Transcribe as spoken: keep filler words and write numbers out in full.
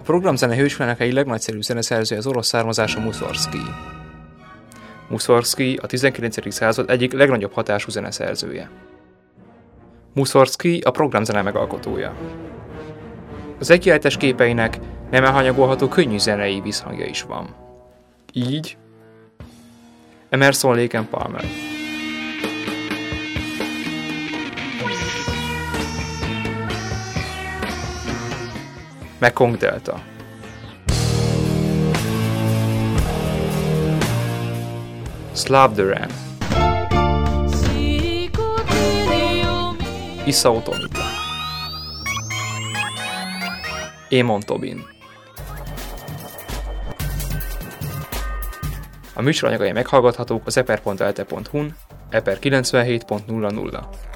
A programzene hősfőnek egyik legnagyszerűbb zeneszerzője az orosz származású Muszorszkij. Muszorszkij a tizenkilencedik század egyik legnagyobb hatású zeneszerzője. Muszorszkij a programzene megalkotója. Az egykiáltás képeinek nem elhanyagolható könnyű zenei visszhangja is van. Így Emerson, Lake and Palmer, Mekong Delta, Slav Duran, Isao Tomita, Émon Tobin. A műsor anyagai meghallgathatók az eper pont el te pont hu-n, eper kilencvenhét pont nulla nulla.